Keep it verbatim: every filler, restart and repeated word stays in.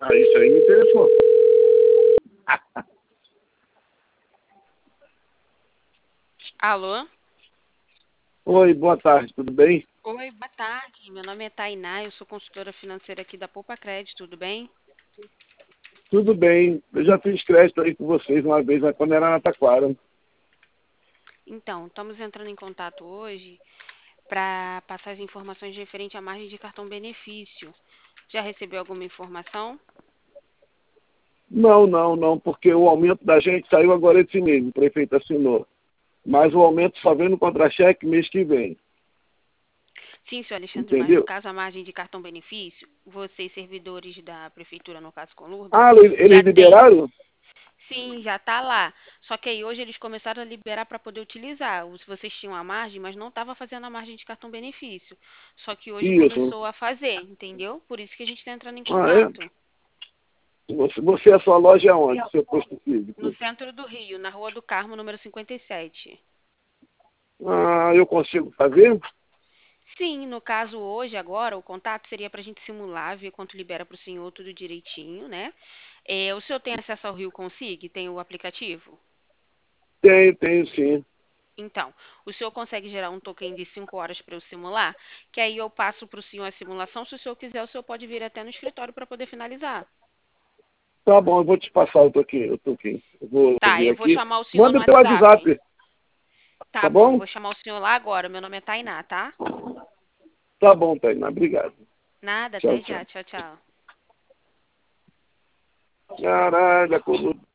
Ah, isso aí me interessou. Alô? Oi, boa tarde, tudo bem? Oi, boa tarde. Meu nome é Tainá, eu sou consultora financeira aqui da Poupa Crédito, tudo bem? Tudo bem. Eu já fiz crédito aí com vocês uma vez, mas quando era na Taquara. Então, estamos entrando em contato hoje para passar as informações referente à margem de cartão benefício. Já recebeu alguma informação? Não, não, não, porque o aumento da gente saiu agora esse mês, o prefeito assinou. Mas o aumento só vem no contra-cheque mês que vem. Sim, senhor Alexandre, mas no Entendeu? caso a margem de cartão benefício, vocês servidores da prefeitura, no caso Conlurb, Ah, eles já eles tem. liberaram? Sim, já está lá. Só que aí hoje eles começaram a liberar para poder utilizar. Os- Vocês tinham a margem, mas não estava fazendo a margem de cartão benefício. Só que hoje Isso. começou a fazer, entendeu? Por isso que a gente está entrando em Ah, é? contato. Você, você, a sua loja é onde? Seu posto No físico? centro do Rio, na Rua do Carmo, número cinquenta e sete. Ah, eu consigo fazer? Sim, no caso hoje, agora, o contato seria para a gente simular, ver quanto libera para o senhor tudo direitinho, né? É, o senhor tem acesso ao Rio Consig? Tem o aplicativo? Tenho, tenho sim. Então, o senhor consegue gerar um token de cinco horas para eu simular? Que aí eu passo para o senhor a simulação. Se o senhor quiser, o senhor pode vir até no escritório para poder finalizar. Tá bom, eu vou te passar o toquinho, o toquinho. Eu vou Tá, ver eu vou aqui. chamar o senhor no Manda pelo WhatsApp. WhatsApp, Tá tá bom, bom? vou chamar o senhor lá agora. Meu nome é Tainá, tá? Tá bom, Tainá, obrigado. Nada, Tchau, até tchau. já. Tchau, tchau. Caralho, a coluna.